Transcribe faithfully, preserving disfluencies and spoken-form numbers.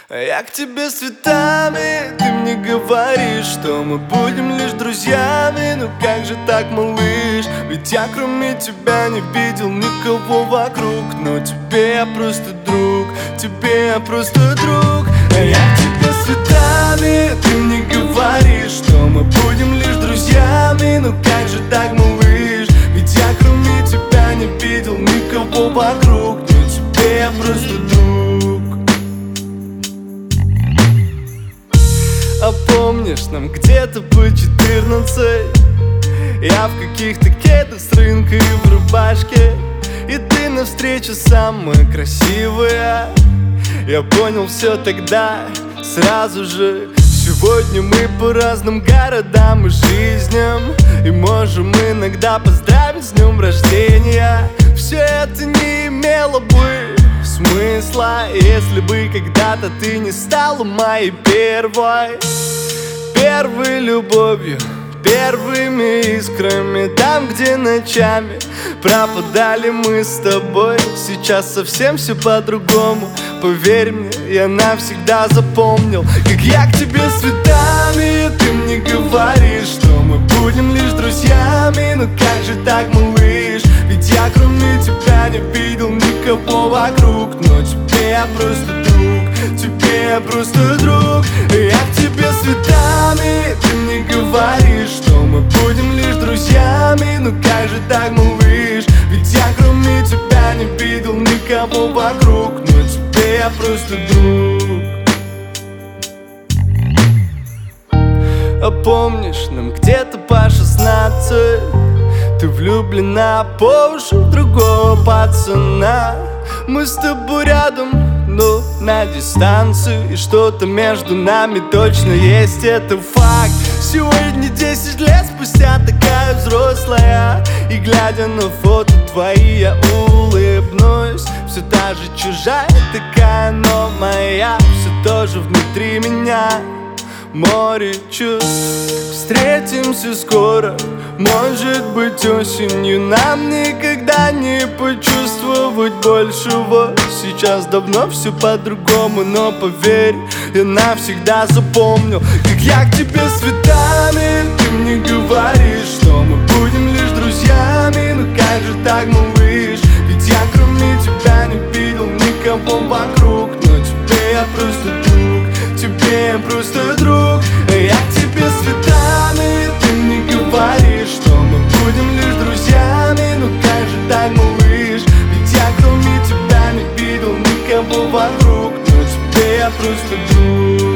А я к тебе с цветами, ты мне говоришь, что мы будем лишь друзьями. Ну как же так, малыш? Ведь я кроме тебя не видел никого вокруг. Но тебе я просто друг, тебе я просто друг. А я к тебе с цветами, ты мне говоришь, что мы будем лишь друзьями. Ну как же так, малыш? Ведь я кроме тебя не видел никого вокруг. Но тебе я просто друг. А помнишь, нам где-то по четырнадцать, я в каких-то кедах с рынка и в рубашке, и ты навстречу самая красивая. Я понял все тогда, сразу же. Сегодня мы по разным городам и жизням, и можем иногда поздравить с днем рождения. Все это не имело бы смысла, если бы когда-то ты не стала моей первой, первой любовью, первыми искрами. Там, где ночами пропадали мы с тобой, сейчас совсем все по-другому. Поверь мне, я навсегда запомнил, как я к тебе с цветами. Ты мне говоришь, что мы будем лишь друзьями. Ну как же так, малыш? Ведь я кроме тебя не видел никого вокруг. Но тебе я просто друг, тебе я просто друг. Я к тебе с цветами, ты мне говоришь, что мы будем лишь друзьями. Ну как же так, малыш? Ведь я кроме тебя не видел никого вокруг. Но тебе я просто друг. А помнишь, нам где-то по шестнадцать, ты влюблена по уши в другого пацана. Мы с тобой рядом, но на дистанции, и что-то между нами точно есть, это факт. Сегодня десять лет спустя, такая взрослая, и глядя на фото твои, я улыбнусь. Все та же чужая такая, но моя. Все тоже внутри меня море чувств. Встретимся скоро, может быть осенью. Нам никогда не почувствовать большего. Сейчас давно все по-другому, но поверь, я навсегда запомнил, как я к тебе с цветами. Ты мне говоришь, что мы будем лишь друзьями. Ну как же так, малыш? Ведь я кроме тебя не видел никого вокруг. Но тебе я просто друг, тебе я просто друг. Я к тебе с цветами, ты мне говоришь, что мы будем лишь друзьями. Ну как же так, малыш? Ведь я кроме тебя не видел никого вокруг. Но тебе я просто друг.